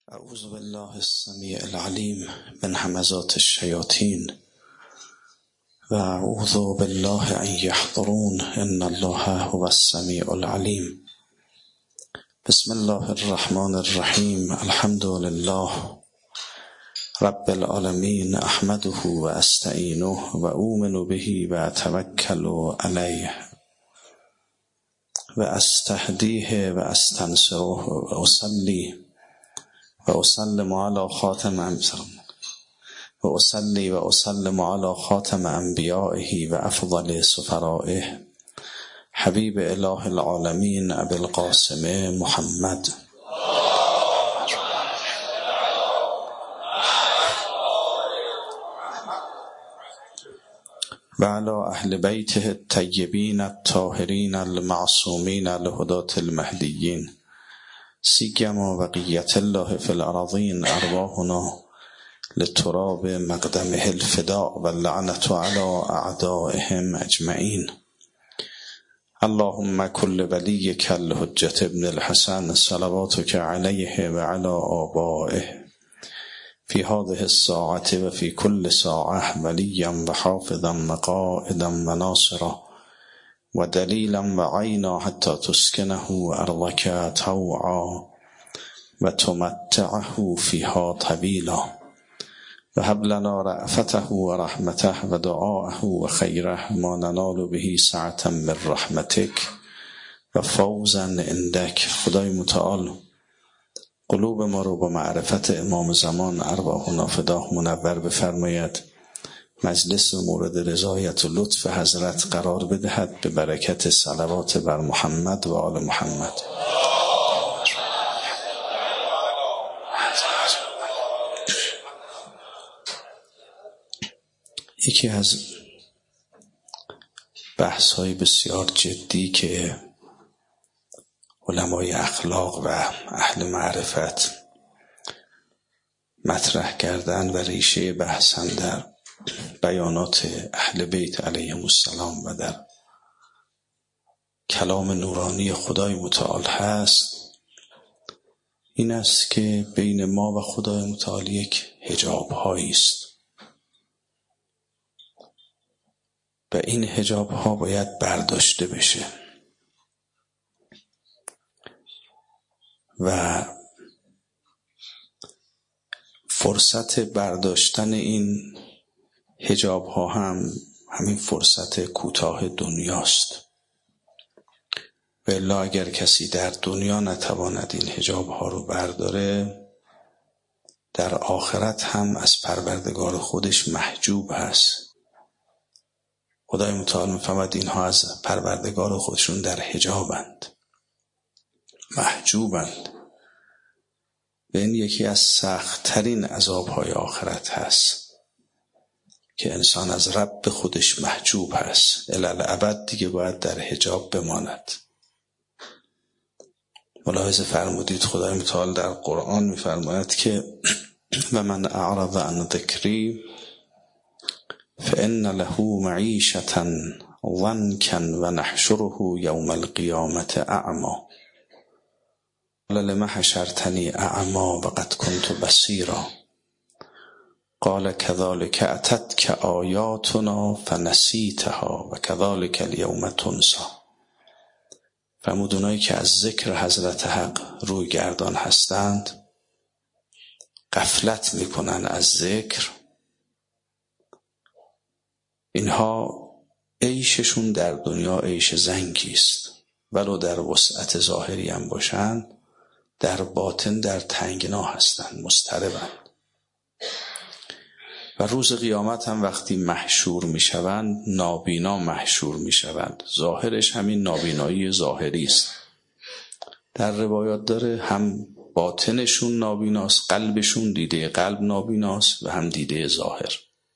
اعوذ بالله السمیع العلیم من همزات الشیاطین و اعوذ بالله ان یحضرون ان الله هو السمیع العلیم. بسم الله الرحمن الرحیم. الحمد لله رب العالمین، احمده و استعینه و اؤمن به و اتوکل علیه و استهدیه و استنصره و اصلی و اسلم علی خاتم انبیائه و افضل سفرائه حبیب اله العالمین ابی القاسم محمد و علی اهل بیته الطیبین الطاهرین المعصومین الهداة المهدیین سیما بقیت الله فی الارضین ارواحنا لتراب مقدمه الفداء و اللعنة علی اعدائهم اجمعین. اللهم کل ولیک الحجة ابن الحسن صلواتک علیه و علی آبائه فی هذه الساعة و فی کل ساعة ولیا و حافظا و قائدا و ناصرا و دلیلا و عینا حتی تسکنه ارضک طوعا و تمتعه فیها طویلا و هب لنا رأفته و رحمته و دعاءه و خیره ما ننال به سعة من رحمتک و فوزا عندک. خدای متعال قلوب ما رو با معرفت امام زمان ارواحنا فداه منور بفرماید، مجلس مورد رضایت و لطف حضرت قرار بدهد به برکت صلوات بر محمد و آل محمد. یکی از بحث‌های بسیار جدی که علمای اخلاق و اهل معرفت مطرح کردن و ریشه بحثن در بیانات اهل بیت علیهم السلام و در کلام نورانی خدای متعال هست، این است که بین ما و خدای متعال یک حجاب هایی است و این حجاب ها باید برداشته بشه و فرصت برداشتن این حجاب ها هم همین فرصت کوتاه دنیاست. و الا اگر کسی در دنیا نتواند این حجاب ها رو برداره، در آخرت هم از پروردگار خودش محجوب هست. خدای متعال میفهمد اینها از پروردگار خودشون در حجابند، محجوبند و این یکی از سخت‌ترین عذاب‌های آخرت هست که انسان از رب خودش محجوب هست، الالعبد دیگه باید در حجاب بماند. ملاحظه فرمودید خدای متعال در قرآن میفرماید که و من اعرض عن ذکری فإن له معیشة ضنکا و نحشره یوم القیامة اعمی قال لم حشرتنی اعمی وقد كنت بصیرا قال كذلك اتتك آیاتنا فنسیتها و كذلك اليوم تنسی. فرمود اونایی که از ذکر حضرت حق روی گردان هستند، غفلت میکنن از ذکر، اینها عیششون در دنیا عیش زنگی است، ولو در وسعت ظاهری هم باشند، در باطن در تنگنا هستند، مضطربند. و روز قیامت هم وقتی محشور میشوند، نابینا محشور میشوند. ظاهرش همین نابینایی ظاهری است. در روایات داره هم باطنشون نابیناست، قلبشون دیده قلب نابیناست و هم دیده ظاهر.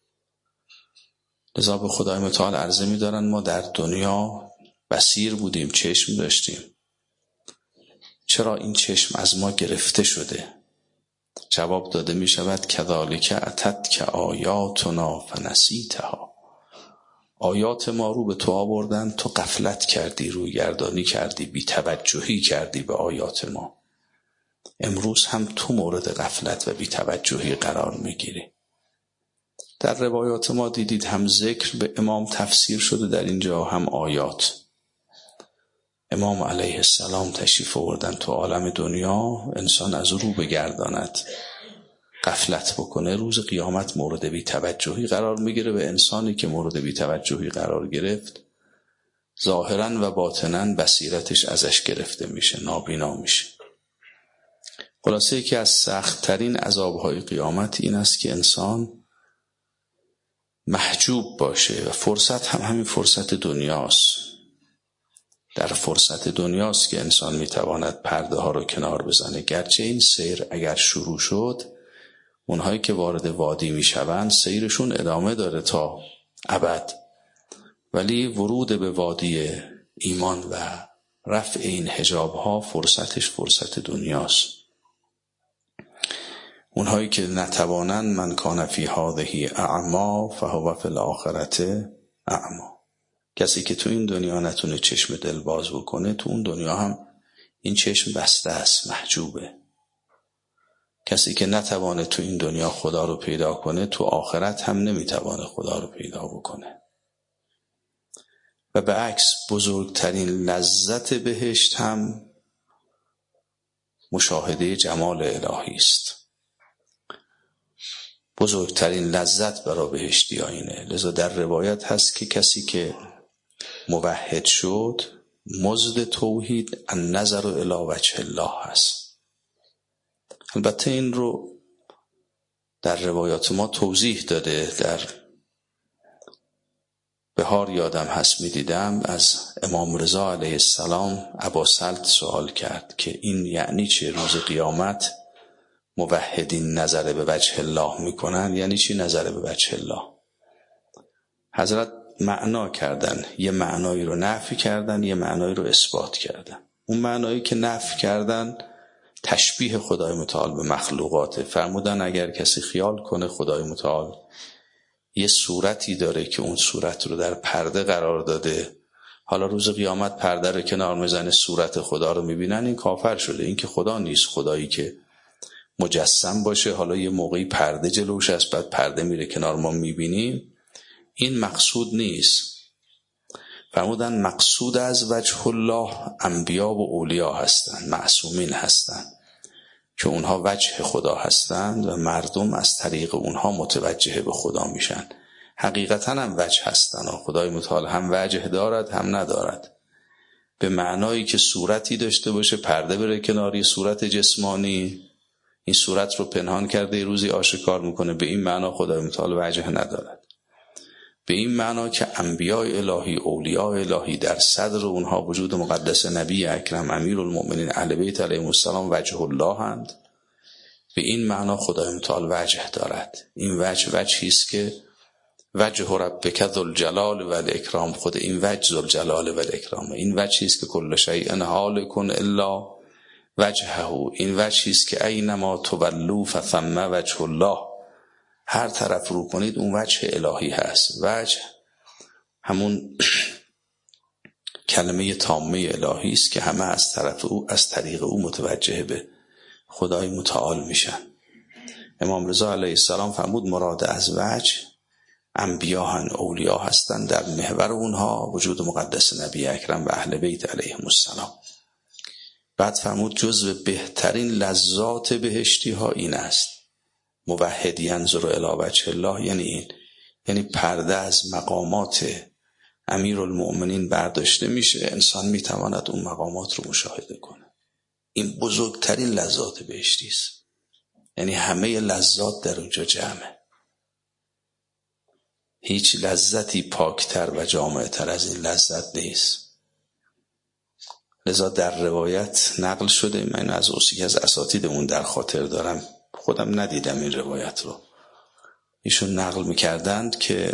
لذا به خدای متعال عرضه می‌دارن ما در دنیا بصیر بودیم، چشم داشتیم، چرا این چشم از ما گرفته شده؟ جواب داده می شود کذالک اتتک آیاتنا فنسیتها. آیات ما رو به تو آوردن، تو غفلت کردی، روی گردانی کردی، بی توجهی کردی به آیات ما. امروز هم تو مورد غفلت و بی‌توجهی قرار میگیری. در روایات ما دیدید هم ذکر به امام تفسیر شده در اینجا، هم آیات. امام علیه السلام تشریف آوردن تو عالم دنیا، انسان از رو بگرداند، غفلت بکنه، روز قیامت مورد بی‌توجهی قرار میگیره و انسانی که مورد بی‌توجهی قرار گرفت ظاهراً و باطناً بصیرتش ازش گرفته میشه، نابینا میشه. خلاصه یکی از سخت‌ترین عذابهای قیامت این است که انسان محجوب باشه و فرصت هم همین فرصت دنیاست. در فرصت دنیاست که انسان میتواند پرده ها رو کنار بزنه. گرچه این سیر اگر شروع شد، اونهایی که وارد وادی میشوند سیرشون ادامه داره تا ابد، ولی ورود به وادی ایمان و رفع این حجاب ها فرصتش فرصت دنیاست. اونهایی که نتوانند، من کان فی هذه اعمی فهو فی الاخرة اعمی. کسی که تو این دنیا نتونه چشم دل باز بکنه، تو اون دنیا هم این چشم بسته است، محجوبه. کسی که نتوانه تو این دنیا خدا رو پیدا کنه، تو آخرت هم نمیتوانه خدا رو پیدا بکنه. و به عکس بزرگترین لذت بهشت هم مشاهده جمال الهی است. بزرگترین لذت برای بهشتی اینه. لذا در روایت هست که کسی که موحد شد، مزد توحید النظر الی وجه الله هست. البته این رو در روایات ما توضیح داده. در بهار یادم هست میدیدم از امام رضا علیه السلام ابا سلط سوال کرد که این یعنی چه؟ روز قیامت موحدین نظر به وجه الله میکنن، یعنی چی نظر به وجه الله؟ حضرت معنا کردن، یه معنایی رو نفی کردن، یه معنایی رو اثبات کردن. اون معنایی که نفی کردن تشبیه خدای متعال به مخلوقاته. فرمودن اگر کسی خیال کنه خدای متعال یه صورتی داره که اون صورت رو در پرده قرار داده، حالا روز قیامت پرده رو کنار میزنه، صورت خدا رو میبینن، این کافر شده. این که خدا نیست. خدایی که مجسم باشه، حالا یه موقعی پرده جلوش است، بعد پرده میره کنار، ما میبینیم، این مقصود نیست. فرمودن مقصود از وجه الله انبیا و اولیا هستند، معصومین هستند که اونها وجه خدا هستند و مردم از طریق اونها متوجه به خدا میشن. حقیقتا هم وجه هستند و خدای متعال هم وجه دارد هم ندارد، به معنایی که صورتی داشته باشه، پرده بره کناری، صورت جسمانی این صورت رو پنهان کرده، یه روزی آشکار میکنه. به این معنا خدای متعال وجه ندارد. به این معنا که انبیاء الهی، اولیاء الهی در صدر اونها وجود مقدس نبی اکرم امیرالمؤمنین اهل بیت علیهم السلام وجه الله هند. به این معنا خدای متعال وجه دارد. این وجهی است که وجه ربک ذوالجلال و الاکرام، خود این وجه ذوالجلال و الاکرام. این وجهی است که کل شیء هالک الا وجهه. این وجهی است که اینما تولوا فثم وجه الله. هر طرف رو کنید اون وجه الهی هست. وجه همون کلمه تامه الهی است که همه از طرف او، از طریق او متوجه به خدای متعال میشن. امام رضا علیه السلام فرمود مراد از وجه انبیاء و اولیا هستند، در محور اونها وجود مقدس نبی اکرم و اهل بیت علیهم السلام. بعد فرمود جزو بهترین لذات بهشتی ها این است، موحد ینظر الی وجه الله، یعنی این، یعنی پرده از مقامات امیرالمؤمنین برداشته میشه، انسان میتواند اون مقامات رو مشاهده کنه. این بزرگترین لذات بهشتی است. یعنی همه لذات در اونجا جمعه. هیچ لذتی پاکتر و جامعتر از این لذت نیست. لذا در روایت نقل شده، من از اساتیدمون در خاطر دارم، خودم ندیدم این روایت رو، ایشون نقل میکردند که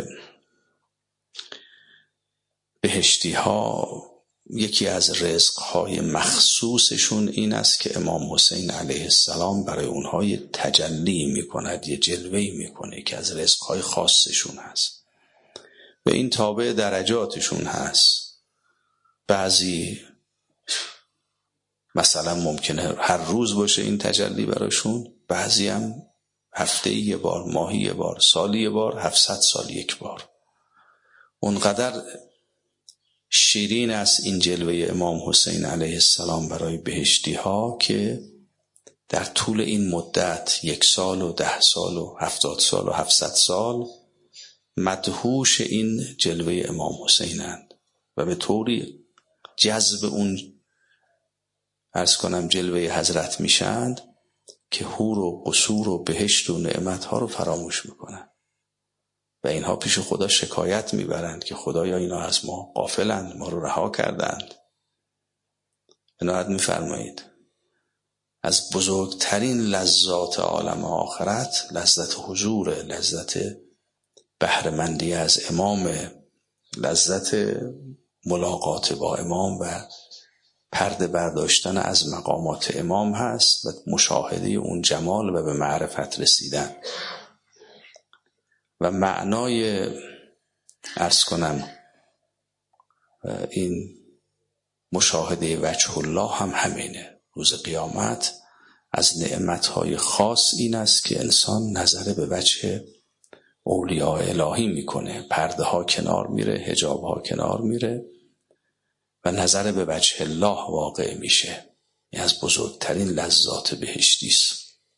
بهشتی ها یکی از رزقهای مخصوصشون این است که امام حسین علیه السلام برای اونها یه تجلی میکند، یه جلوه‌ای میکنه که از رزقهای خاصشون هست و این تابع درجاتشون هست. بعضی مثلا ممکنه هر روز باشه این تجلی براشون، بعضی هم هفته یه بار، ماهی یه بار، سالی یه بار، 700 سال یک بار. اونقدر شیرین است این جلوه امام حسین علیه السلام برای بهشتی ها که در طول این مدت 1 سال و 10 سال و 70 سال و 700 سال مدهوش این جلوه امام حسینند و به طوری جذب اون جلوه حضرت میشند که حور و قصور و بهشت و نعمتها رو فراموش میکنند و اینها پیش خدا شکایت میبرند که خدایا اینا از ما غافلند، ما رو رها کردند. عنایت میفرمایید از بزرگترین لذات عالم آخرت لذت حضور، لذت بهره‌مندی از امام، لذت ملاقات با امام و پرده برداشتن از مقامات امام هست و مشاهده اون جمال و به معرفت رسیدن. و معنای این مشاهده وجه الله هم همینه. روز قیامت از نعمتهای خاص این است که انسان نظر به وجه اولیاء الهی میکنه، پرده ها کنار میره، حجاب ها کنار میره و نظر به وجه الله واقع میشه. این از بزرگترین لذات بهشتی است.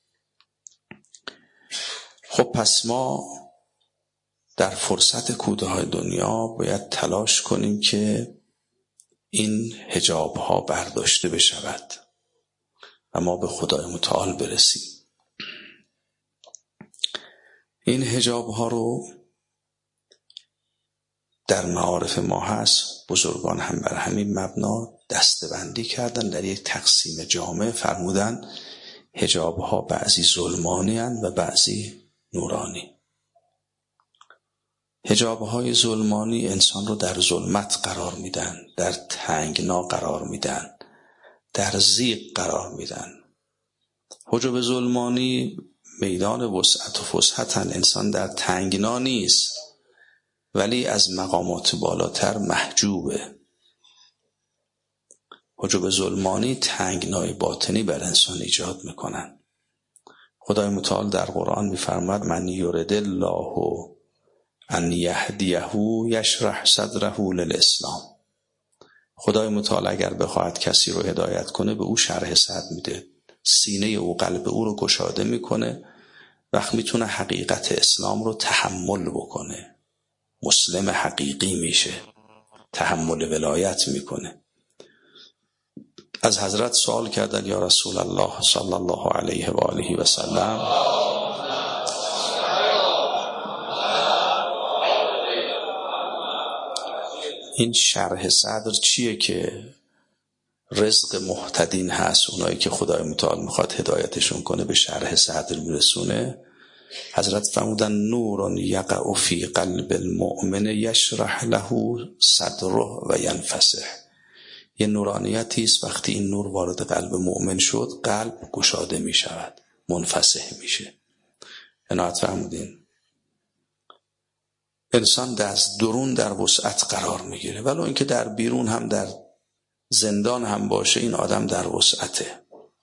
خب پس ما در فرصت کوتاه دنیا باید تلاش کنیم که این حجاب ها برداشته بشود و ما به خدای متعال برسیم. این حجاب ها رو در معارف ما هست، بزرگان هم بر همین مبنا دسته‌بندی کردن، در یک تقسیم جامع فرمودن حجاب ها بعضی ظلمانی هستند و بعضی نورانی. حجاب های ظلمانی انسان رو در ظلمت قرار میدن، در تنگنا قرار میدن، در ضیق قرار میدن. حجاب ظلمانی میدان وسعت و فسحتن، انسان در تنگنا نیست ولی از مقامات بالاتر محجوبه. حجاب ظلمانی تنگنای باطنی بر انسان ایجاد میکنن. خدای متعال در قرآن میفرماد من یرد الله ان یهدیه یشرح صدره للاسلام. خدای متعال اگر بخواهد کسی رو هدایت کنه به او شرح صدر میده، سینه او، قلب او رو گشاده میکنه، وقت میتونه حقیقت اسلام رو تحمل بکنه، مسلم حقیقی میشه، تحمل ولایت میکنه. از حضرت سوال کردن یا رسول الله صلی الله علیه و آله و سلم، این شرح صدر چیه که رزق محتدین هست، اونایی که خدای متعال میخواد هدایتشون کنه به شرح صدر میرسونه؟ حضرت فرمودن نور یقع فی قلب المؤمن یشرح له صدره و ینفسح. یه نورانیتی است وقتی این نور وارد قلب مؤمن شد قلب گشاده میشود، منفسح میشه. عنایت فرمودین انسان از درون در وسعت قرار میگیره، ولو اینکه در بیرون هم در زندان هم باشه این آدم در وسعته.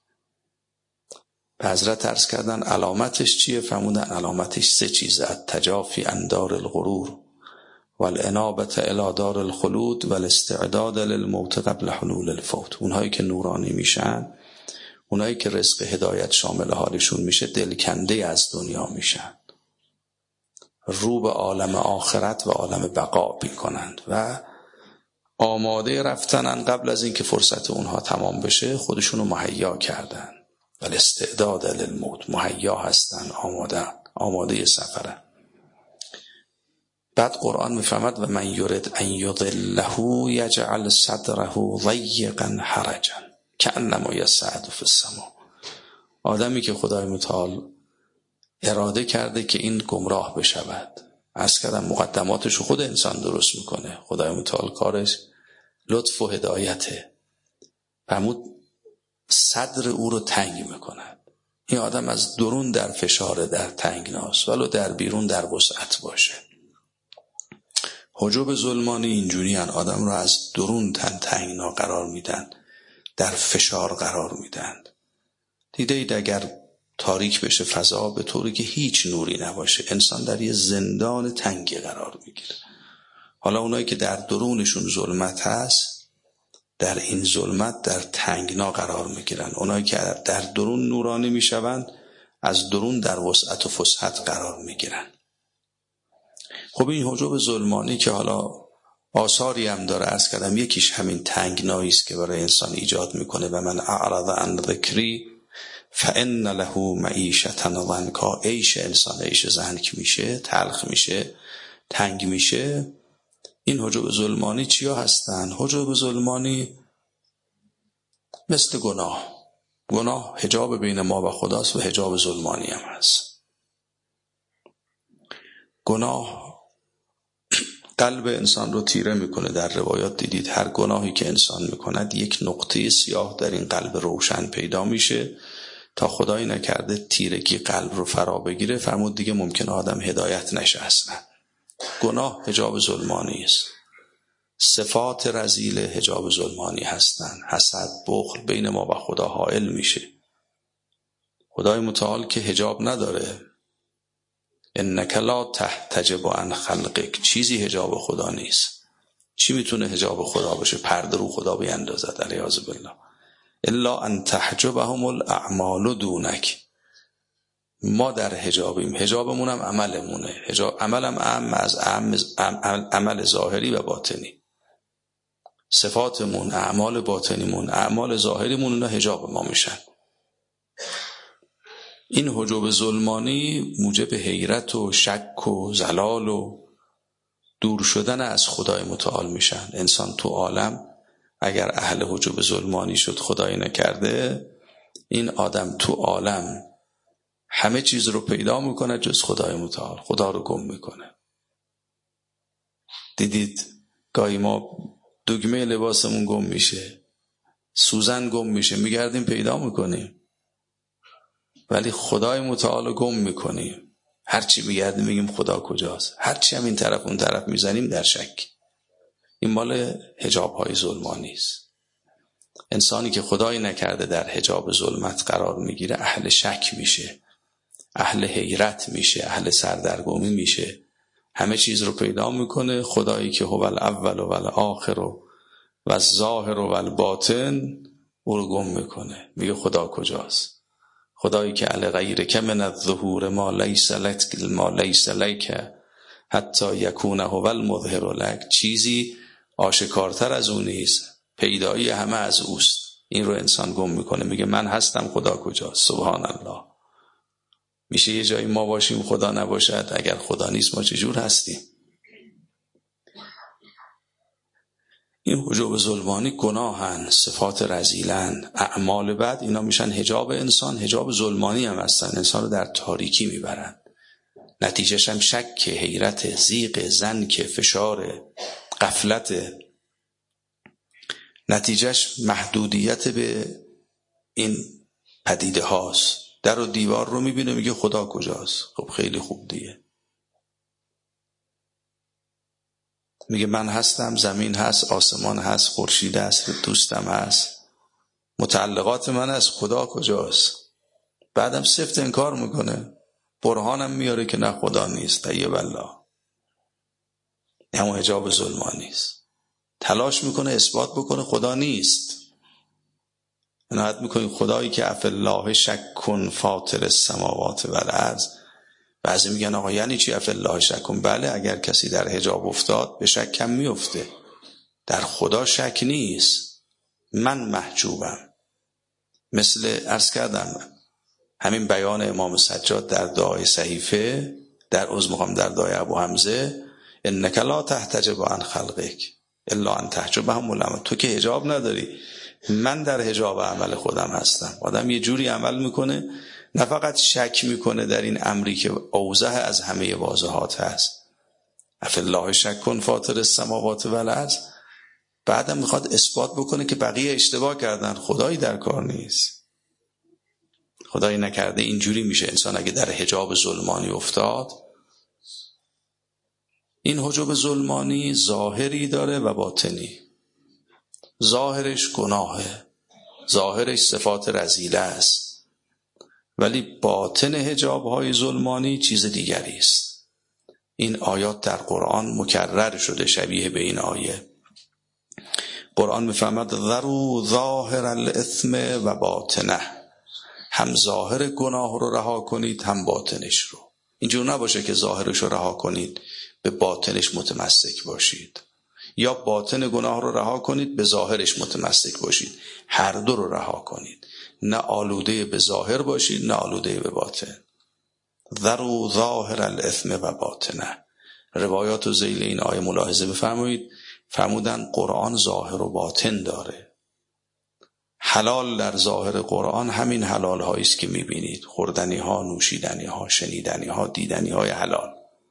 به حضرت عرض کردن علامتش چیه؟ فرمودن علامتش 3 چیزه: التجافی عن دار الغرور والانابة الی دار الخلود والاستعداد للموت قبل حلول الفوت. اونهایی که نورانی میشن، اونهایی که رزق هدایت شامل حالشون میشه، دلکنده از دنیا میشن، رو به عالم آخرت و عالم بقا میکنند و آماده رفتنن. قبل از اینکه فرصت اونها تمام بشه خودشونو مهیا کردن، ولی استعداد للموت، مهیا هستن، آماده سفرن. بعد قرآن میفهمد و من یرد ان یضله یجعل صدره ضیقا حرجا کانما یصعد فی السماء. آدمی که خدای متعال اراده کرده که این گمراه بشود، عرض کردم مقدماتشو خود انسان درست میکنه، خدای متعال کارش لطف و هدایته، فرمود صدر او رو تنگ میکند. این آدم از درون در فشار، در تنگناست، ولو در بیرون در وسعت باشه. حجاب ظلمانی اینجوری هن، آدم رو از درون تنگنا قرار میدن، در فشار قرار میدن. دیدید اگر تاریک بشه فضا به طوری که هیچ نوری نباشه، انسان در یه زندان تنگی قرار میگیره. حالا اونایی که در درونشون ظلمت هست، در این ظلمت در تنگنا قرار میگیرن. اونایی که در درون نورانی میشوند، از درون در وسعت و فسحت قرار میگیرن. خب این حجب ظلمانی که حالا آثاری هم داره، عرض کردم یکیش همین تنگنایی است که برای انسان ایجاد میکنه. و من اعرض عن ذکری فان له معیشة ضنکا. عیش انسان عیش ضنک میشه، تلخ میشه، تنگ میشه. این حجب ظلمانی چیا هستن؟ حجب ظلمانی مثل گناه حجاب بین ما و خداست و حجاب ظلمانی هم هست. گناه قلب انسان رو تیره میکنه. در روایات دیدید هر گناهی که انسان میکند یک نقطه سیاه در این قلب روشن پیدا میشه. تا خدایی نکرده تیرگی قلب رو فرا بگیره، فرمود دیگه ممکنه آدم هدایت نشه اصلا. گناه حجاب ظلمانی است. صفات رذیل حجاب ظلمانی هستند. حسد، بخل بین ما و خدا حائل میشه. خدای متعال که حجاب نداره، انک لا تحتجب عن خلقک، چیزی حجاب خدا نیست. چی میتونه حجاب خدا باشه؟ پرده رو خدا بیندازد علیاذ بالله. الا ان تحجبهم الاعمال دونک. ما در حجابیم، حجابمون هم عملمونه. عملم اعم از عمل ظاهری و باطنی. صفاتمون، اعمال باطنیمون، اعمال ظاهریمون، اونا حجاب ما میشن. این حجب ظلمانی موجب حیرت و شک و ضلال و دور شدن از خدای متعال میشن. انسان تو عالم اگر اهل حجب ظلمانی شد، خدای نکرده، این آدم تو عالم همه چیز رو پیدا میکنه جز خدای متعال. خدا رو گم میکنه. دیدید گاهی ما دگمه لباسمون گم میشه، سوزن گم میشه، میگردیم پیدا میکنیم، ولی خدای متعال رو گم میکنیم. هرچی میگردیم میگیم خدا کجاست. هرچی هم این طرف اون طرف میزنیم در شک. این مال حجاب های ظلمانی است. انسانی که خدای نکرده در حجاب ظلمت قرار میگیره، اهل شک میشه، اهل حیرت میشه، اهل سردرگمی میشه. همه چیز رو پیدا میکنه. خدایی که هو الاول و الاخر و الظاهر و الباطن، او رو گم میکنه. میگه خدا کجاست؟ خدایی که علی غیرک من الظهور ما لیس لک حتی یکون هو المظهر لک. چیزی آشکارتر از اون نیست، پیدایی همه از اوست. این رو انسان گم میکنه، میگه من هستم، خدا کجاست؟ سبحان الله. میشه یه جایی ما باشیم خدا نباشد؟ اگر خدا نیست ما چجور هستیم؟ این حجب ظلمانی گناهن، صفات رذیلن، اعمال بد، اینا میشن حجاب انسان. حجاب ظلمانی هم هستن، انسان رو در تاریکی میبرن. نتیجهش هم شک، حیرت، ضیق، زنک، فشار، غفلت. نتیجهش محدودیت به این پدیده هاست. در و دیوار رو میبینه میگه خدا کجاست؟ خب خیلی خوب دیگه. میگه من هستم، زمین هست، آسمان هست، خورشید هست، دوستم هست، متعلقات من از خدا کجاست؟ بعدم سفت انکار میکنه، برهانم میاره که نه خدا نیست. طیب الله. همون حجاب ظلمانی است. تلاش میکنه اثبات بکنه خدا نیست. عنایت میکنیم خدایی که اف الله شک فاطر السماوات و الارض. بعضی میگن آقا یعنی چی اف الله شک؟ بله، اگر کسی در حجاب افتاد به شک هم میفته. در خدا شک نیست. من محجوبم. مثل عرض کردم همین بیان امام سجاد در دعای صحیفه، در دعای ابو حمزه، انک لا تحتجب عن خلقک الا ان تحجبهم العمل. تو که حجاب نداری، من در حجاب عمل خودم هستم. آدم یه جوری عمل میکنه، نه فقط شک میکنه در این امری که اوضح از همه واضحات هست، اف الله شک فاطر السماوات و الارض، بعدم میخواد اثبات بکنه که بقیه اشتباه کردن، خدایی در کار نیست. خدایی نکرده اینجوری میشه انسان اگه در حجاب ظلمانی افتاد. این حجاب ظلمانی ظاهری داره و باطنی. ظاهرش گناهه، ظاهرش صفات رذیله است، ولی باطن حجاب‌های ظلمانی چیز دیگری است. این آیات در قرآن مکرر شده شبیه به این آیه. قرآن می‌فرماید ذروا ظاهر الاثم و باطنه، هم ظاهر گناه رو رها کنید هم باطنش رو. اینجور نباشه که ظاهرش رو رها کنید به باطنش متمسک باشید، یا باطن گناه رو رها کنید به ظاهرش متمسک باشید. هر دو رو رها کنید، نه آلوده به ظاهر باشید نه آلوده به باطن. ذروا ظاهر الاثم و باطنه. روایات و ذیل این آیه ملاحظه بفرمایید، فرمودن قرآن ظاهر و باطن داره. حلال در ظاهر قرآن همین حلال هایی است که میبینید، خوردنی ها، نوشیدنی ها، شنیدنی ها، دیدنی های حلال.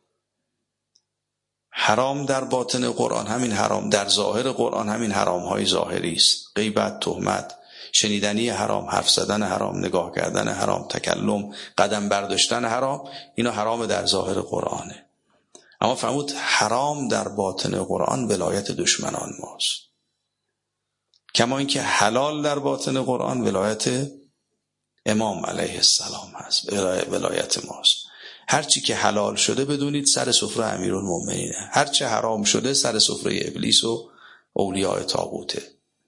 حرام در باطن قرآن همین حرام، در ظاهر قرآن همین حرام های ظاهری است. غیبت، تهمت، شنیدنی حرام، حرف زدن حرام، نگاه کردن حرام، تکلم، قدم برداشتن حرام، اینا حرام در ظاهر قرآنه. اما فرمود حرام در باطن قرآن ولایت دشمنان ماست. کما اینکه حلال در باطن قرآن ولایت امام علیه السلام هست، ولایت ماست. هرچی که حلال شده بدونید سر سفره امیرالمومنینه، هرچی حرام شده سر سفره ابلیس و اولیاء طاغوته.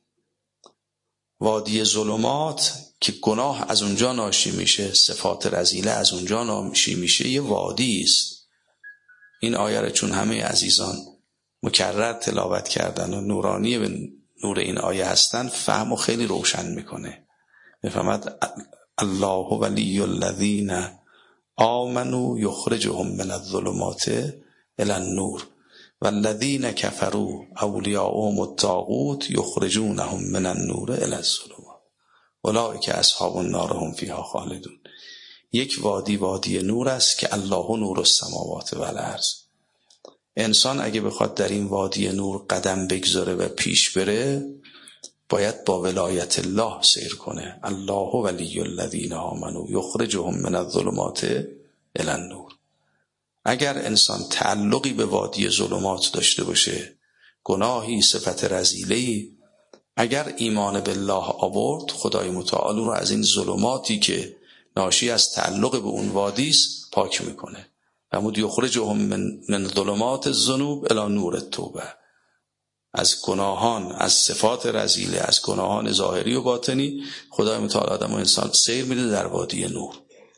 وادی ظلمات که گناه از اونجا ناشی میشه، صفات رذیله از اونجا ناشی میشه، یه وادی است. این آیه رو چون همه عزیزان مکرر تلاوت کردن و نورانی به نور این آیه هستن، فهم و خیلی روشن میکنه. میفهمد الله ولی الذین آمنوا یخرجهم من الظلمات الی النور والذین کفروا اولیاؤهم الطاغوت یخرجونهم من النور الی الظلمات اولئک اصحاب النار هم فیها خالدون. یک وادی نور است که الله نور السماوات و الارض. انسان اگه بخواد در این وادی نور قدم بگذاره و پیش بره، باید با ولایت الله سیر کنه. الله ولی الذین آمنوا یخرجهم من الظلمات الی النور. اگر انسان تعلقی به وادی ظلمات داشته باشه، گناهی، صفت رذیله‌ای، اگر ایمان بالله آورد، خدای متعال رو از این ظلماتی که ناشی از تعلق به اون وادی است پاک میکنه. فرمود یخرجهم من ظلمات الذنوب الی نور التوبه. از گناهان، از صفات رذیله، از گناهان ظاهری و باطنی، خدای متعال آدم و انسان سیر میده در وادی نور.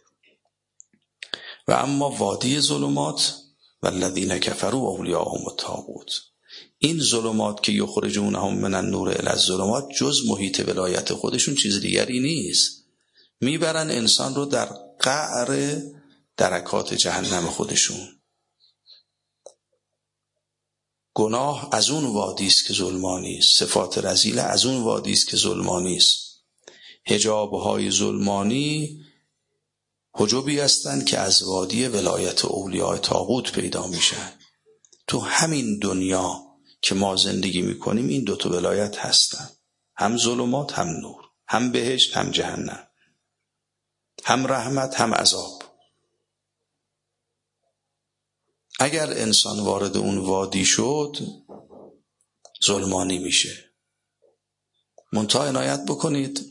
و اما وادی ظلمات والذین کفروا اولیاءهم الطاغوت، این ظلمات که یخرجونهم من النور الی الظلمات جز محیط ولایت خودشون چیز دیگری نیست. میبرن انسان رو در قعر درکات جهنم خودشون. گناه از اون وادی است که ظلمانی است، صفات رذیله از اون وادی است که ظلمانی است. حجاب‌های ظلمانی حجابی هستند که از وادی ولایت اولیاء طاغوت پیدا میشن. تو همین دنیا که ما زندگی میکنیم این دوتا ولایت هستن، هم ظلمات هم نور، هم بهشت هم جهنم، هم رحمت هم عذاب. اگر انسان وارد اون وادی شد ظلمانی میشه. منتها عنایت بکنید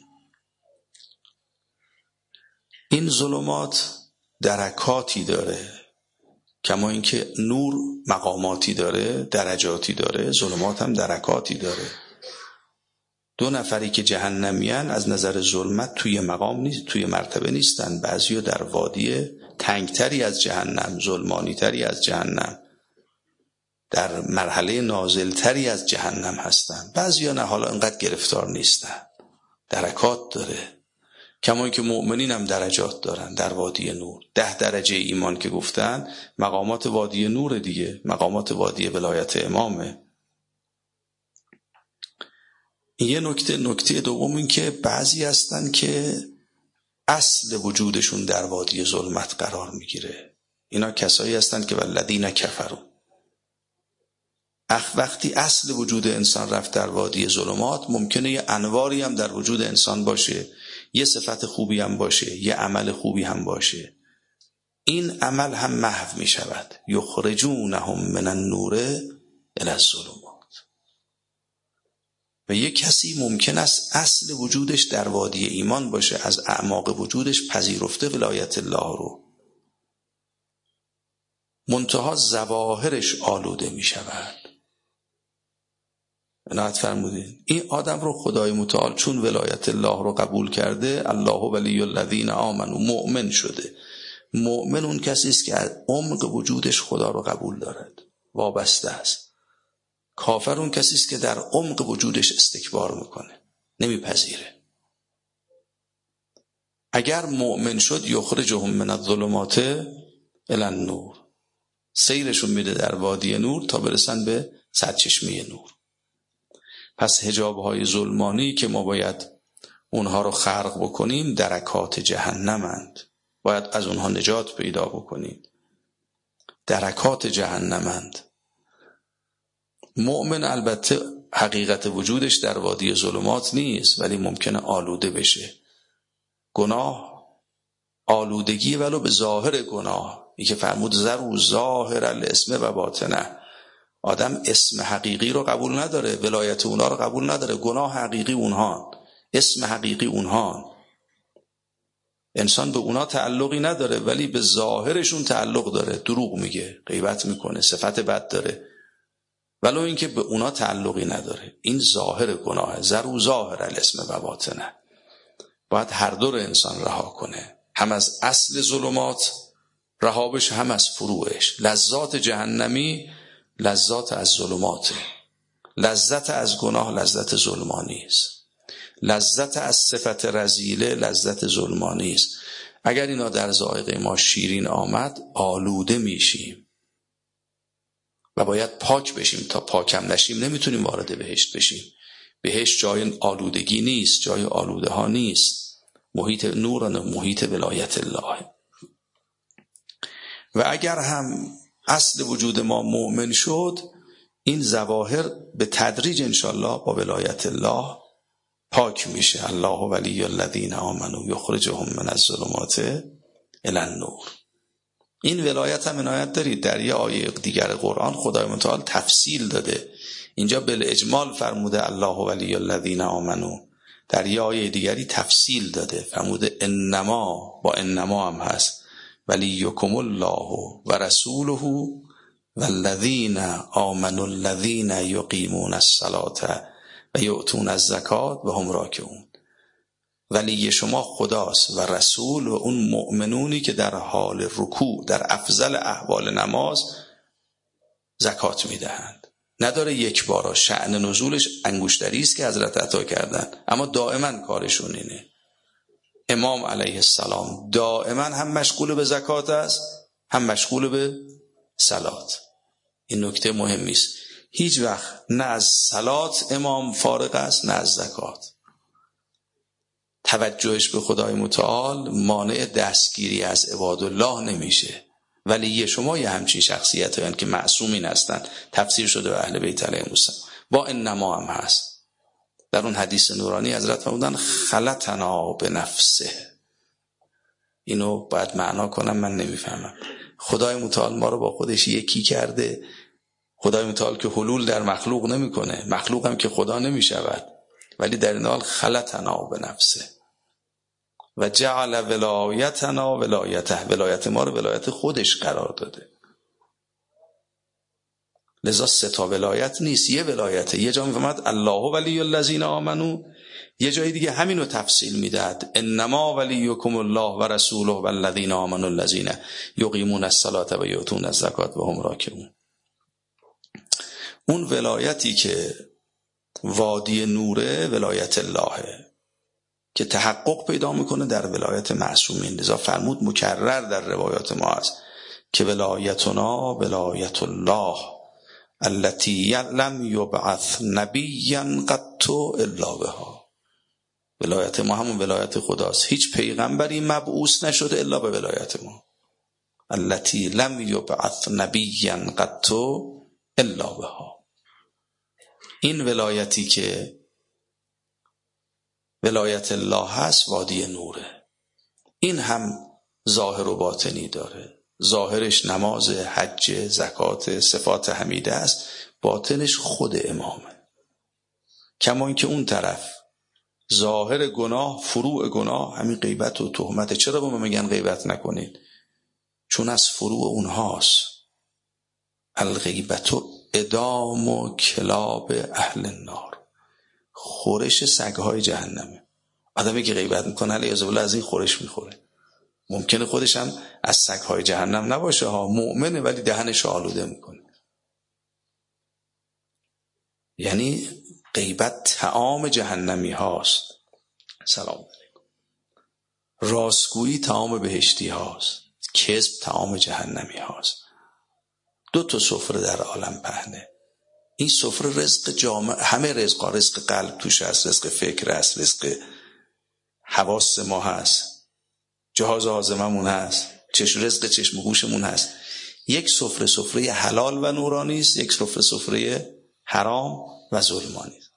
این ظلمات درکاتی داره، کما اینکه نور مقاماتی داره، درجاتی داره، ظلمات هم درکاتی داره. دو نفری که جهنمیان از نظر ظلمت توی مقام نیست، توی مرتبه نیستن. بعضیا در وادی تنگتری از جهنم، ظلمانی تری از جهنم، در مرحله نازلتری از جهنم هستن. بعضیا نه، حالا انقدر گرفتار نیستن. درکات داره. کما اینکه مؤمنین هم درجات دارن در وادی نور. 10 درجه ایمان که گفتن مقامات وادی نور دیگه، مقامات وادی ولایت امامه. یه نکته دوم این که بعضی هستن که اصل وجودشون در وادی ظلمت قرار میگیره. اینا کسایی هستن که والذین کفروا. وقتی اصل وجود انسان رفت در وادی ظلمات، ممکنه یه انواری هم در وجود انسان باشه، یه صفت خوبی هم باشه، یه عمل خوبی هم باشه. این عمل هم محو می شود. یخرجونهم من النور الی الظلمات. و یک کسی ممکن است اصل وجودش در وادی ایمان باشه، از اعماق وجودش پذیرفته ولایت الله رو، منتها ظواهرش آلوده می شود. عنایت فرمودین این آدم رو خدای متعال چون ولایت الله رو قبول کرده، الله ولی الذین آمنوا، مؤمن شده. مؤمن اون کسی است که از عمق وجودش خدا رو قبول دارد، وابسته است. کافر اون کسی است که در عمق وجودش استکبار میکنه، نمیپذیره. اگر مؤمن شد یخرجهم من الظلمات الی النور، سیرشون میده در وادی نور تا برسن به سرچشمه نور. پس حجاب‌های ظلمانی که ما باید اونها رو خرق بکنیم درکات جهنمند، باید از اونها نجات پیدا بکنیم، درکات جهنمند. مؤمن البته حقیقت وجودش در وادی ظلمات نیست، ولی ممکنه آلوده بشه. گناه آلودگی ولو به ظاهر گناه، این که فرمود ذروا ظاهر الاسم و باطنه. آدم اسم حقیقی رو قبول نداره، ولایت اونها رو قبول نداره، گناه حقیقی اونها، اسم حقیقی اونها. انسان به اونا تعلقی نداره ولی به ظاهرشون تعلق داره، دروغ میگه، غیبت میکنه، صفت بد داره، ولو اینکه به اونا تعلقی نداره. این ظاهر گناه، ذروا ظاهر الاسم و باطنه. باید هر دو رو انسان رها کنه، هم از اصل ظلمات رها بشه، هم از فروعش. لذات جهنمی لذات از ظلماته، لذت از گناه لذت ظلمانی است، لذت از صفت رذیله لذت ظلمانی است. اگر اینا در ذائقه ما شیرین آمد آلوده میشیم و باید پاک بشیم. تا پاکم نشیم نمیتونیم وارد بهشت بشیم. بهشت جای آلودگی نیست، جای آلوده ها نیست، محیط نور و محیط ولایت الله. و اگر هم اصل وجود ما مؤمن شد، این ظواهر به تدریج انشالله با ولایت الله پاک میشه. الله ولی الذین آمنوا یخرجهم من الظلمات الی النور. این ولایت هم عنایت دارید در یه آیه دیگر قرآن خدای متعال تفصیل داده. اینجا بالاجمال فرموده الله ولی الذین آمنوا، در یه آیه دیگری تفصیل داده، فرموده انما، با انما هم هست، ولیکم الله و رسوله والذین آمنوا الذین یقیمون الصلاة و یؤتون الزکات و هم راکعون. ولی شما خداست و رسول و اون مؤمنونی که در حال رکوع در افضل احوال نماز زکات میدهند. نداره یک بارا، شأن نزولش انگشتری است که حضرت عطا کردن، اما دائما کارشون اینه. امام علیه السلام دائما هم مشغول به زکات است، هم مشغول به صلات. این نکته مهمی است. هیچ وقت نه از صلات امام فارغ است نه از زکات. توجهش به خدای متعال مانع دستگیری از عباد الله نمیشه. ولی شما یه همچین شخصیت هستند که معصومین هستند، تفسیر شده به اهل بیت علیهم السلام. با انما هم هست. در اون حدیث نورانی حضرت فرمودن خلطنا به نفسه. اینو باید معنا کنم، من نمیفهمم. خدای متعال ما رو با خودش یکی کرده. خدای متعال که حلول در مخلوق نمیکنه، مخلوق هم که خدا نمیشود، ولی در این حال خلطنا به نفسه و جعل ولایتنا ولایته، ولایت ما رو ولایت خودش قرار داده. لذا سه تا ولایت نیست، یه ولایته. یه جا میفهمد الله ولی الذین آمنوا، یه جای دیگه همینو تفصیل میدهد انما ولیکم الله و رسوله والذین آمنوا الذین یقیمون الصلاة و یؤتون الزکات و هم راکعون. اون ولایتی که وادی نوره ولایت اللهه که تحقق پیدا میکنه در ولایت معصومین. لذا فرمود مکرر در روایات ما است که ولایتنا ولایت الله التي لم یبعث نبیا قط الا بها. ولایت ما همون ولایت خداست. هیچ پیغمبری مبعوث نشده الا به ولایت ما. التي لم یبعث نبیا قط الا بها. این ولایتی که ولایت الله هست وادی نوره. این هم ظاهر و باطنی داره. ظاهرش نماز، حج، زکات، صفات حمیده است. باطنش خود امامه. کما اینکه اون طرف ظاهر گناه، فروع گناه همین غیبت و تهمت. چرا به ما میگن غیبت نکنید؟ چون از فروع اونهاست. الغیبت ادام و کلاب اهل النار، خورش سگهای جهنمه. آدمی که غیبت میکنه علیاذ بالله از این خورش میخوره. ممکنه خودش هم از سگهای جهنم نباشه ها، مؤمنه، ولی دهنش آلوده میکنه. یعنی غیبت طعام جهنمی هاست. سلام علیکم. راستگویی طعام بهشتی هاست، کذب طعام جهنمی هاست. 2 سفره در عالم پهنه. این سفره رزق جامع، همه رزقا، رزق قلب توش هست، رزق فکر هست، رزق حواس ما هست، جهاز هاضممون هست، رزق چشم و گوشمون هست. یک سفره حلال و نورانی است، یک سفره حرام و ظلمانی است.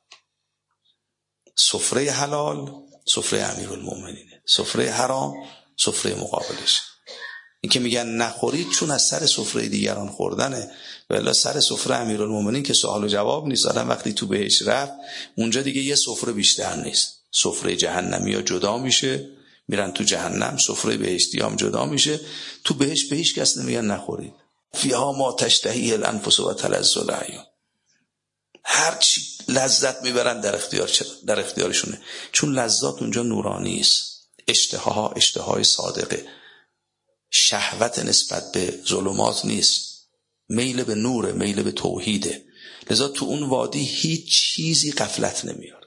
سفره حلال سفره امیرالمومنینه، سفره حرام سفره مقابلش. این که میگن نخورید چون از سر سفره دیگران خوردنه، ولی سر سفره امیرالمومنین که سوال و جواب نیست. آدم وقتی تو بهشت رفت اونجا دیگه یه سفره بیشتر نیست. سفره جهنمی ها جدا میشه، میرن تو جهنم. سفره بهشتی هم جدا میشه. تو بهشت به هیچ کس نمیگن نخورید. فیها ما تشتهی الانفس و تلذ الاعیون. هر چی لذت میبرن در اختیارشونه، چون لذات اونجا نورانی است. اشتهای صادقه. شهوت نسبت به ظلمات نیست، میل به نور، میل به توحیده. لذا تو اون وادی هیچ چیزی غفلت نمیاره.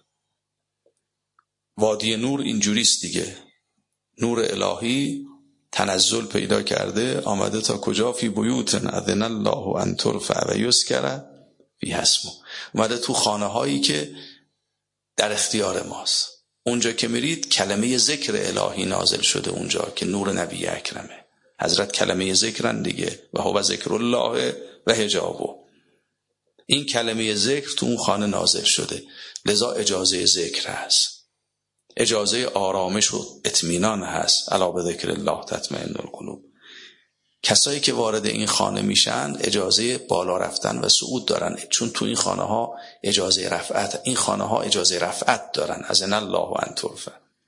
وادی نور اینجوریست دیگه. نور الهی تنزل پیدا کرده، آمده تا کجا؟ فی بیوت اذن الله ان ترفع و یذکر فیها اسمه. اومده تو خانه هایی که در اختیار ماست. اونجا که میرید کلمه ذکر الهی نازل شده اونجا که نور نبی اکرمه. حضرت کلمه ذکرن دیگه، و هو ذکر الله و حجابه. این کلمه ذکر تو اون خانه نازل شده، لذا اجازه ذکر هست، اجازه آرامش و اطمینان هست. الا بذکر الله تطمئن القلوب. کسایی که وارد این خانه میشن اجازه بالا رفتن و صعود دارن، چون تو این خانه ها اجازه رفعت، این خانه ها اجازه رفعت دارن. اذن الله ان ترفع.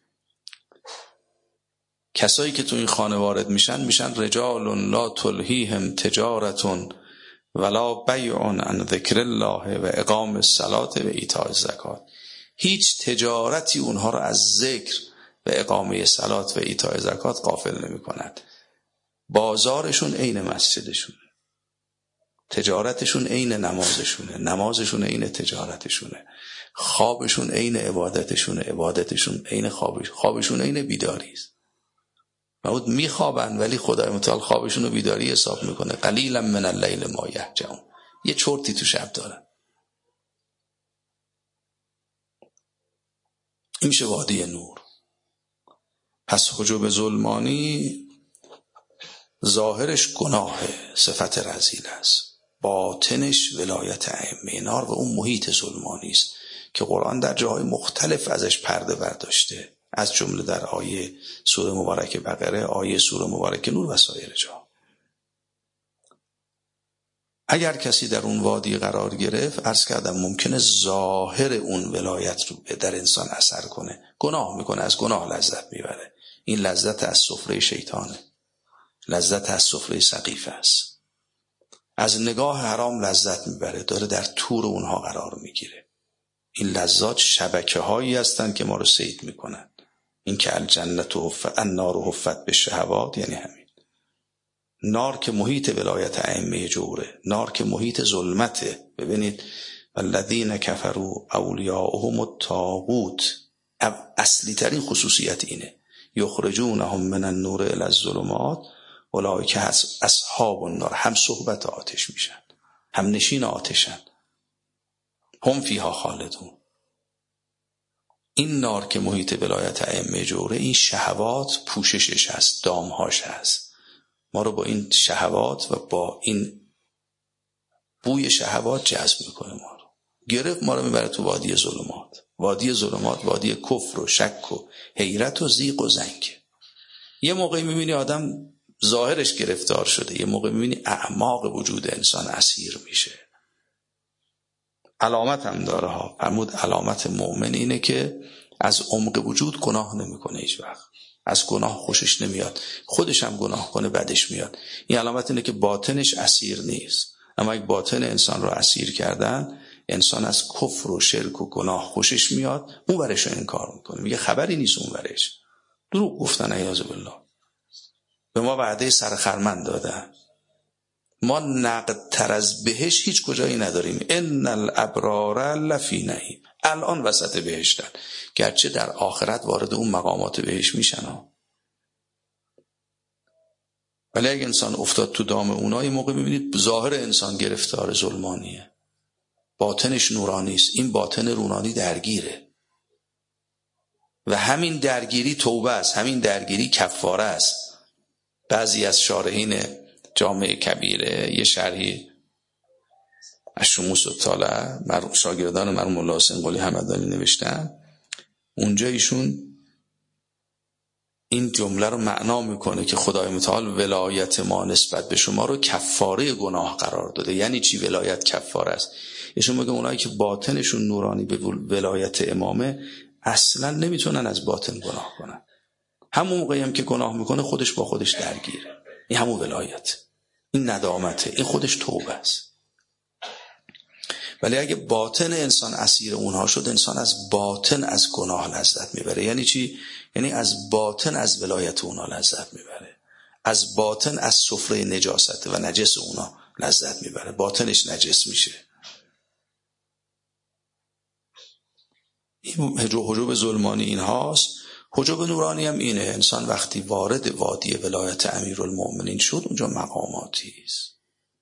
کسایی که تو این خانه وارد میشن رجال لا تلهیهم تجارت ولا بیع عن ذکر الله و اقام الصلاة و ایتاء الزکات. هیچ تجارتی اونها رو از ذکر و اقامه صلات و ایتاء زکات غافل نمی کند. بازارشون عین مسجدشونه، تجارتشون عین نمازشونه، نمازشون عین تجارتشونه، خوابشون عین عبادتشونه، عبادتشون عین خوابشون عین بیداری است. معود میخوابن ولی خدای متعال خوابشون رو بیداری حساب میکنه. قلیلا من اللیل ما یهجعون. یه چرتی تو شب دارن. این میشه وادی نور. پس حجب ظلمانی ظاهرش گناه، صفت رذیل است، باطنش ولایت ائمه نار و اون محیط ظلمانی است که قرآن در جاهای مختلف ازش پرده برداشته، از جمله در آیه سوره مبارک بقره، آیه سوره مبارک نور و سایر جا. اگر کسی در اون وادی قرار گرفت، عرض کردم ممکنه ظاهر اون ولایت رو در انسان اثر کنه، گناه میکنه، از گناه لذت میبره. این لذت از سفره شیطانه، لذت از سفره سقیفه است. از نگاه حرام لذت میبره، داره در تور اونها قرار میگیره. این لذات شبکه هایی هستند که ما رو صید میکنن. این که الجنت و النار حفت بالشهوات، یعنی همین. نار که محیط ولایت ائمه جوره، نار که محیط ظلمته. ببینید والذین کفروا اولیاءهم الطاغوت. اصلی ترین خصوصیت اینه، یخرجونهم من النور الی الظلمات اولئک اصحاب النار. هم صحبت آتش میشن، هم نشین آتشن، هم فیها خالدون. این نار که محیط ولایت ائمه جوره، این شهوات پوششش هست، دامهاش هست. ما رو با این شهوات و با این بوی شهوات جذب میکنه، ما رو گرفت، ما رو میبره تو وادی ظلمات. وادی ظلمات وادی کفر و شک و حیرت و ضیق و زنگ. یه موقعی میبینی آدم ظاهرش گرفتار شده، یه موقع میبینی اعماق وجود انسان اسیر میشه. علامت هم داره ها. فرمود علامت مؤمن اینه که از عمق وجود گناه نمیکنه هیچ وقت، از گناه خوشش نمیاد، خودش هم گناه کنه بدش میاد. این علامت اینه که باطنش اسیر نیست. اما اگه باطن انسان رو اسیر کردن، انسان از کفر و شرک و گناه خوشش میاد، اون ورش رو انکار میکنه، میگه خبری نیست اون ورش. دروغ گفتن عیاذ بالله. به ما وعده سرخرمن دادن. ما نقد تر از بهشت هیچ کجایی نداریم. ان الابرار لفی نعیم. الان وسط بهشتن، گرچه در آخرت وارد اون مقامات بهشت میشن، ولی اگه انسان افتاد تو دام اونا، یه موقع میبینید ظاهر انسان گرفتار ظلمانیه، باطنش نورانی است. این باطن نورانی درگیره و همین درگیری توبه است، همین درگیری کفاره است. بعضی از شارحین جامع کبیره یه شرحی از شموس الطالع، شاگردان مرحوم مولا حسین قلی همدانی نوشتن، اونجا ایشون این جمله رو معنا میکنه که خدای متعال ولایت ما نسبت به شما رو کفاره گناه قرار داده. یعنی چی ولایت کفاره است؟ ایشون میگه اونایی که باطنشون نورانی به ولایت امامه اصلا نمیتونن از باطن گناه کنن. همون موقعی هم که گناه میکنه خودش با خودش درگیره. این همون ولایت، این ندامته، این خودش توبه است. ولی اگه باطن انسان اسیر اونها شد، انسان از باطن از گناه لذت میبره. یعنی چی؟ یعنی از باطن از ولایت اونها لذت میبره، از باطن از سفره نجاست و نجس اونها لذت میبره، باطنش نجس میشه. این حجوب ظلمانی این هاست. حجوب نورانی هم اینه، انسان وقتی وارد وادی ولایت امیرالمؤمنین شد، اونجا مقاماتی است،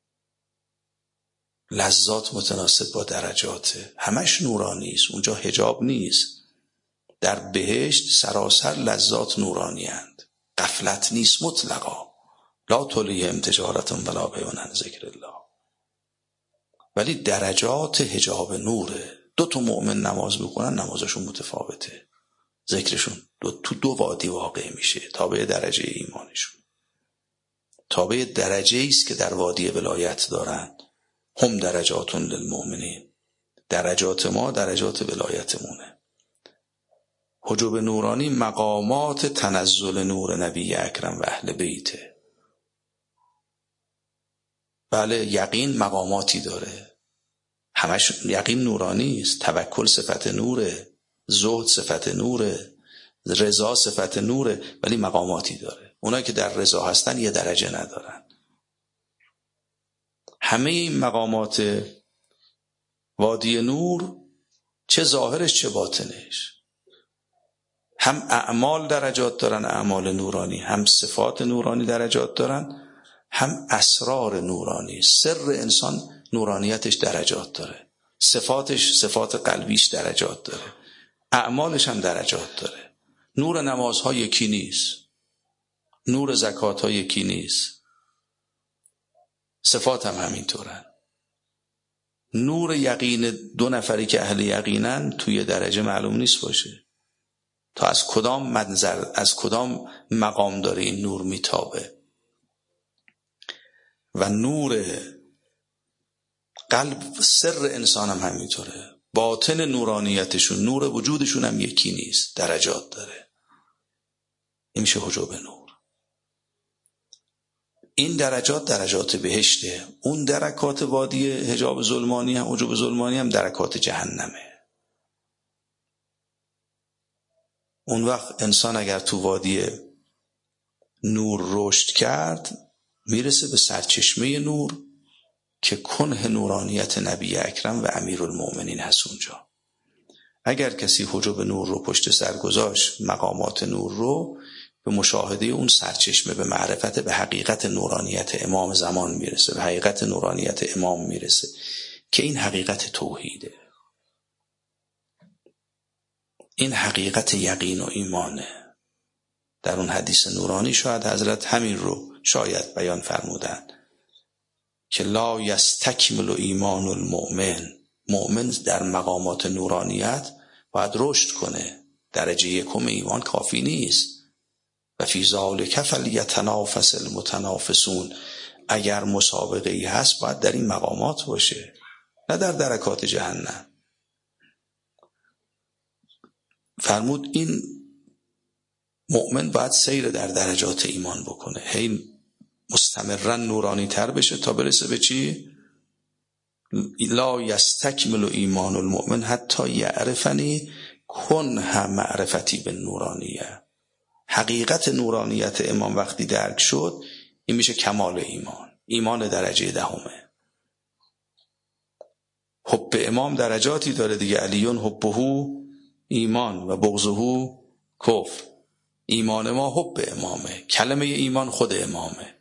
لذات متناسب با درجاته، همش نورانی است، اونجا حجاب نیست. در بهشت سراسر لذات نورانی اند، غفلت نیست مطلقا. لا تلهیهم تجارة ولا بیع عن ذکر الله. ولی درجات حجاب نوره. 2 مؤمن نماز میکنن، نمازشون متفاوته، ذکرشون تو 2 وادی واقع میشه، تابع درجه ایمانشون، تابع درجه است که در وادی ولایت دارن. هم درجات للمؤمنین. درجات ما درجات ولایتمونه. حجوب نورانی مقامات تنزل نور نبی اکرم و اهل بیته. بله، یقین مقاماتی داره، همش یقین نورانی است. توکل صفت نوره، زهد صفت نوره، رضا صفت نوره، ولی مقاماتی داره. اونایی که در رضا هستن یه درجه ندارن. همه این مقامات وادی نور، چه ظاهرش چه باطنش، هم اعمال درجات دارن، اعمال نورانی، هم صفات نورانی درجات دارن، هم اسرار نورانی. سر انسان نورانیتش درجات داره، صفاتش، صفات قلبیش درجات داره، اعمالش هم درجات داره. نور نمازها یکی نیست، نور زکاتها یکی نیست، صفات هم همینطورن. نور یقین 2 نفری که اهل یقینن توی درجه معلوم نیست باشه تا از کدام منظر، از کدام مقام داره این نور میتابه. و نور قلب، سر انسان هم همینطوره، باطن نورانیتشون، نور وجودشون هم یکی نیست، درجات داره. این میشه حجوب نور. این درجات درجات بهشته. اون درکات وادی حجاب ظلمانی هم، حجوب ظلمانی هم درکات جهنمه. اون وقت انسان اگر تو وادی نور رشد کرد، میرسه به سرچشمه نور که کنه نورانیت نبی اکرم و امیرالمؤمنین هست اونجا. اگر کسی حجوب نور رو پشت سر گذاشت، مقامات نور رو، به مشاهده اون سرچشمه، به معرفت به حقیقت نورانیت امام زمان میرسه، به حقیقت نورانیت امام میرسه که این حقیقت توحیده، این حقیقت یقین و ایمانه. در اون حدیث نورانی شاید حضرت همین رو شاید بیان فرمودن که لا یستکمل ایمان المؤمن. مؤمن در مقامات نورانیت باید رشد کنه. درجه 1 ایمان کافی نیست. و فی ذالک فلیتنافس المتنافسون. اگر مسابقه ای هست باید در این مقامات باشه. نه در درکات جهنم. فرمود این مؤمن باید سیر در درجات ایمان بکنه، هی مستمرا نورانی تر بشه تا برسه به چی؟ لا یستکمل ایمان المؤمن حتی یعرفنی کنه معرفتی به نورانیه. حقیقت نورانیت امام وقتی درک شد، این میشه کمال ایمان. ایمان درجه دهمه. حب امام درجاتی داره دیگه. علیون حبهو ایمان و بغضهو کفر. ایمان ما حب امامه، کلمه ایمان خود امامه.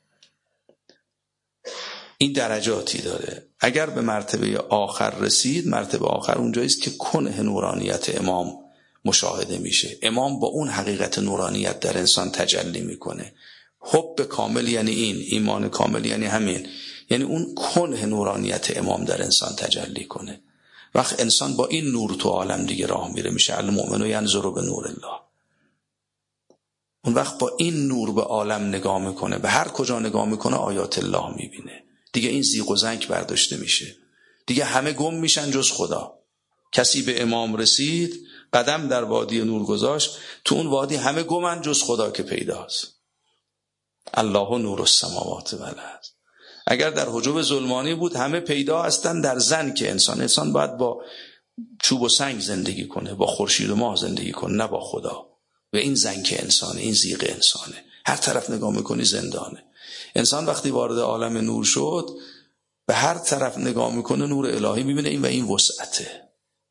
این درجاتی داره. اگر به مرتبه آخر رسید، مرتبه آخر اونجاییست که کنه نورانیت امام مشاهده میشه. امام با اون حقیقت نورانیت در انسان تجلی میکنه. حب کامل یعنی این، ایمان کامل یعنی همین، یعنی اون کنه نورانیت امام در انسان تجلی کنه. وقت انسان با این نور تو عالم دیگه راه میره، میشه المؤمن ینظر به نور الله. اون وقت با این نور به عالم نگاه میکنه، به هر کجا نگاه میکنه آیات الله میبینه. دیگه این زیغ و زنگ برداشته میشه، دیگه همه گم میشن جز خدا. کسی به امام رسید، قدم در وادی نور گذاشت، تو اون وادی همه گمن جز خدا که پیداست. الله نور السماوات و الارض. اگر در حجب ظلمانی بود، همه پیدا هستن در ظن که انسان باید با چوب و سنگ زندگی کنه، با خورشید و ماه زندگی کنه، نه با خدا. و این ظن که انسانه، این زیغ انسانه. هر طرف نگاه میکنی زندانه. انسان وقتی وارد عالم نور شد، به هر طرف نگاه میکنه نور الهی میبینه، این و این وسعته.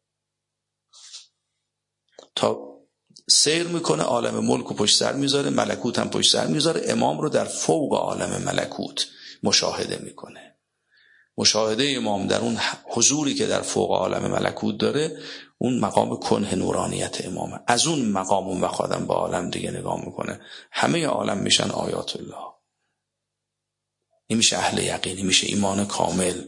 تا سیر میکنه عالم ملک و پشت سر میذاره، ملکوت هم پشت سر میذاره، امام رو در فوق عالم ملکوت مشاهده میکنه. مشاهده امام در اون حضوری که در فوق عالم ملکوت داره، اون مقام کنه نورانیت امامه. از اون مقام اون وقت آدم با عالم دیگه نگاه میکنه، همه عالم میشن آیات الله. این میشه اهل یقین، این میشه ایمان کامل.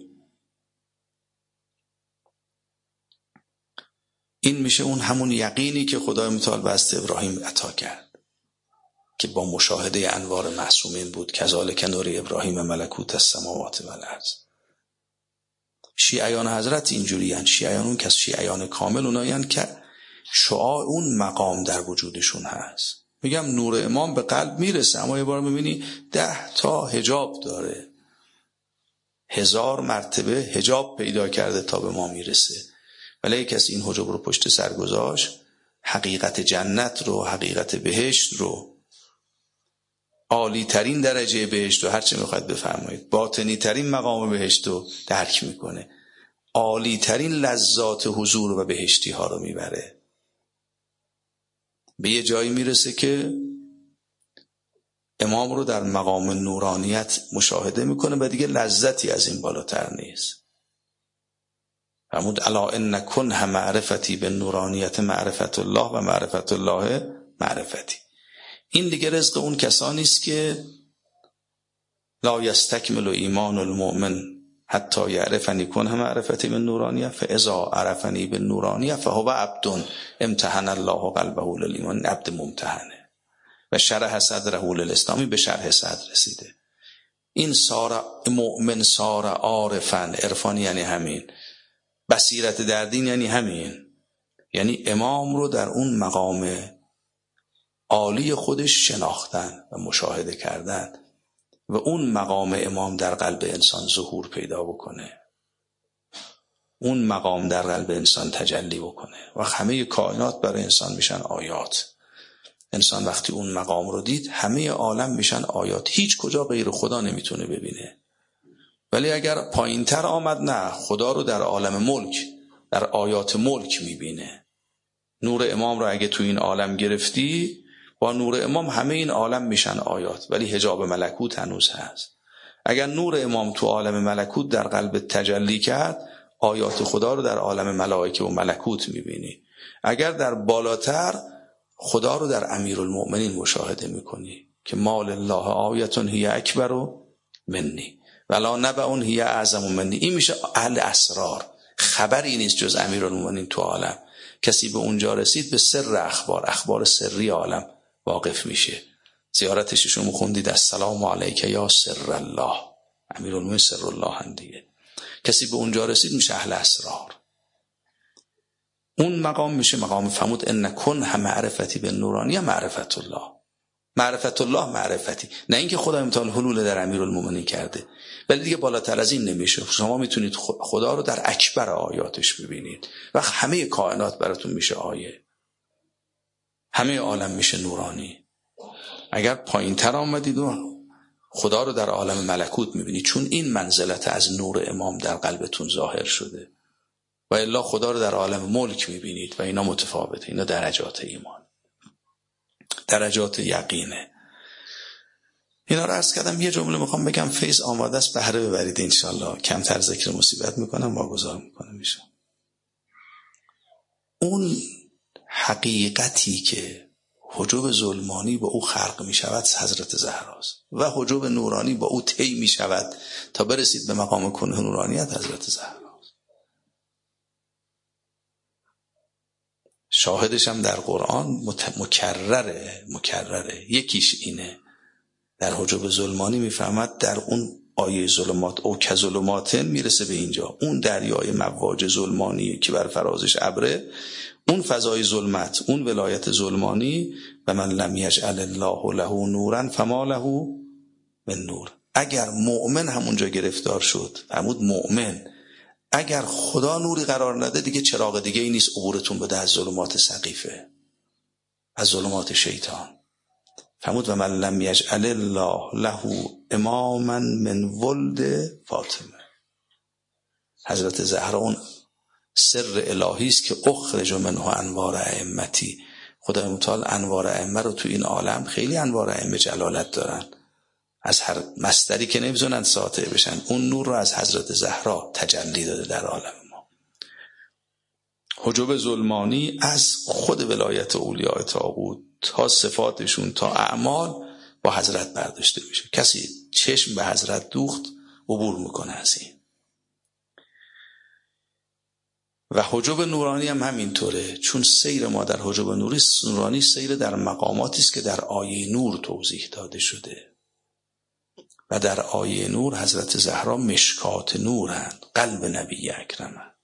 این میشه اون همون یقینی که خدای متعال به حضرت ابراهیم عطا کرد، که با مشاهده انوار معصومین بود. کذالک نوری ابراهیم ملکوت السماوات و الارض. شیعیان حضرت اینجوریان. شیعیان اون کس شیعیان کامل اونایان که شعاع اون مقام در وجودشون هست. میگم نور امام به قلب میرسه، اما یه بار میبینی 10 تا حجاب داره، 1000 مرتبه حجاب پیدا کرده تا به ما میرسه. ولی کسی این حجاب رو پشت سر گذاشت، حقیقت جنت رو، حقیقت بهشت رو، عالی ترین درجه بهشت رو، هرچی میخواید بفرمایید، باطنی ترین مقام بهشت رو درک میکنه، عالی ترین لذات حضور و بهشتی ها رو میبره. به یه جایی میرسه که امام رو در مقام نورانیت مشاهده میکنه و دیگه لذتی از این بالاتر نیست. فرمود الا ان کنه معرفتی به نورانیت معرفت الله و معرفت الله معرفتی. این دیگه رزق اون کسانی است که لا یستکمل ایمان المؤمن حتی یعرفنی کنه معرفتی به نورانیه فاذا عرفنی به نورانیه فهو عبد امتحن الله قلبه للایمان. عبد ممتحنه و شرح صدره للاسلام. به شرح صدر رسیده. این صار مؤمن صار عارفا. عرفان یعنی همین، بصیرت در دین یعنی همین، یعنی امام رو در اون مقام عالی خودش شناختن و مشاهده کردن و اون مقام امام در قلب انسان ظهور پیدا بکنه، اون مقام در قلب انسان تجلی بکنه و همه کائنات برای انسان میشن آیات. انسان وقتی اون مقام رو دید، همه عالم میشن آیات. هیچ کجا غیر خدا نمیتونه ببینه. ولی اگر پایینتر آمد، نه، خدا رو در عالم ملک، در آیات ملک میبینه. نور امام رو اگه تو این عالم گرفتی، با نور امام همه این عالم میشن آیات، ولی حجاب ملکوت هنوز هست. اگر نور امام تو عالم ملکوت در قلب تجلی کرد، آیات خدا رو در عالم ملائکه و ملکوت میبینی. اگر در بالاتر، خدا رو در امیرالمؤمنین مشاهده میکنی که مال الله آیتون هی اکبر و منی ولا نبعون هی اعظم منی. این میشه اهل اسرار. خبری نیست جز امیرالمؤمنین تو عالم. کسی به اونجا رسید، به سر اخبار سری عالم واقف میشه. زیارتش شما خوندید السلام علیک یا سر الله. امیرالمؤمنین سر الله هم دیگه. کسی به اونجا رسید میشه اهل اسرار. اون مقام میشه مقام فرمود ان کنه معرفتی به نورانی معرفت الله. معرفت الله معرفتی، نه اینکه خدای متعال حلول در امیرالمومنین کرده، ولی دیگه بالاتر از این نمیشه. شما میتونید خدا رو در اکبر آیاتش ببینید و همه کائنات براتون میشه آیه، همه عالم میشه نورانی. اگر پایین تر آمدید و خدا رو در عالم ملکوت میبینید، چون این منزلت از نور امام در قلبتون ظاهر شده، و الا خدا رو در عالم ملک میبینید و اینا متفاوته. اینا درجات ایمان، درجات یقینه. اینا رو عرض کردم. یه جمله میخوام بگم، فیض آماده است، بهره ببرید انشالله. کمتر ذکر مصیبت میکنم، واگذار میکنم میشه. اون حقیقتی که حجاب ظلمانی با او خلق میشود حضرت زهراست و حجاب نورانی با او طی میشود تا برسید به مقام کنه نورانیت حضرت زهراست. شاهدش هم در قرآن مکرره. یکیش اینه، در حجاب ظلمانی میفهمد، در اون آیه ظلمات او که ظلماتن میرسه به اینجا. اون دریای مواج ظلمانی که بر فرازش ابره، اون فضای ظلمت، اون ولایت ظلمانی. و من لم یجعل الله له نورا فما له من نور. اگر مؤمن همونجا گرفتار شد، فرمود مؤمن اگر خدا نوری قرار نده دیگه چراغ دیگه ای نیست عبورتون بده از ظلمات سقیفه، از ظلمات شیطان. فرمود و من لم یجعل الله له اماما من ولد فاطمه. حضرت زهرا اون سر الهی است که اخرج منه انوار ائمتی. خدای متعال انوار ائمه رو تو این عالم، خیلی انوار ائمه جلالت دارن، از هر مصدری که نمیزونن ساطع بشن، اون نور رو از حضرت زهرا تجلی داده در عالم ما. حجاب ظلمانی از خود ولایت اولیاء طاغوت تا صفاتشون تا اعمال با حضرت برداشته میشه. کسی چشم به حضرت دوخت عبور میکنه از این. و حجاب نورانی هم همینطوره، چون سیر ما در حجاب نورانی سیر در مقاماتی است که در آیه نور توضیح داده شده. و در آیه نور حضرت زهرا مشکات نورند، قلب نبی اکرمند.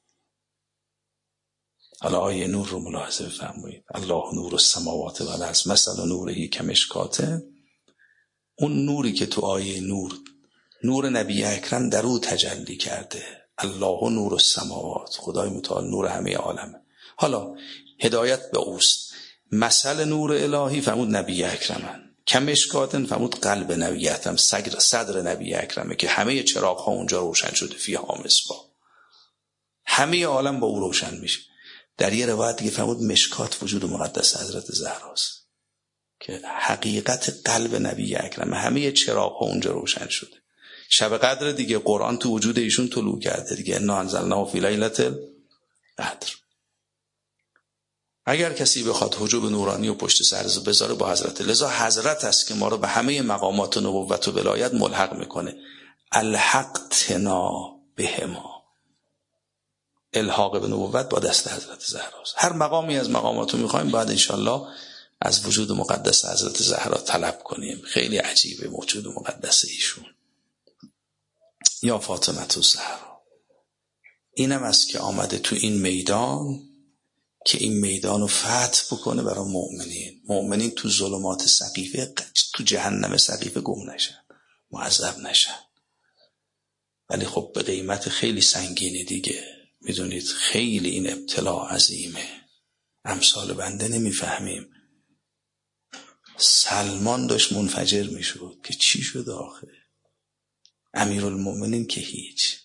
حالا آیه نور رو ملاحظه بفرمایید. الله نور السماوات والارض مثل نوره کمشکاته. اون نوری که تو آیه نور نبی اکرم در او تجلی کرده. الله نور السماوات، خدای متعال نور همه عالمه. حالا هدایت به اوست. مثل نور الهی فرمود نبی اکرمن، کمشکاتن فرمود قلب نبی اکرم، صدر نبی اکرمه که همه چراغ ها اونجا روشن شده، فیها مصباح، همه عالم با او روشن میشه. در یه روایت دیگه فرمود مشکات وجود مقدس حضرت زهراست که حقیقت قلب نبی اکرم، همه چراغ ها اونجا روشن شده. شب قدر دیگه قرآن تو وجود ایشون طلوع کرده دیگه، انا انزلناه فی لیلة القدر. اگر کسی بخواد حجاب نورانی و پشت سر بذاره با حضرت، لذا حضرت است که ما رو به همه مقامات نبوت و ولایت ملحق میکنه. الحق تنا بهما، الحاق به نبوت با دست حضرت زهراست. هر مقامی از مقاماتو میخوایم باید انشالله از وجود مقدس حضرت زهرا طلب کنیم. خیلی عجیبه وجود مقدس ایشون. یا فاطمه الزهرا. اینم است که آمده تو این میدان که این میدان رو فتح بکنه برای مؤمنین تو ظلمات سقیفه، تو جهنم سقیفه گم نشن، معذب نشن. ولی خب به قیمت خیلی سنگینی دیگه. میدونید خیلی این ابتلا عظیمه، امثال بنده نمیفهمیم. سلمان داشت منفجر میشد که چی شد آخه، امیرالمومنین که هیچ.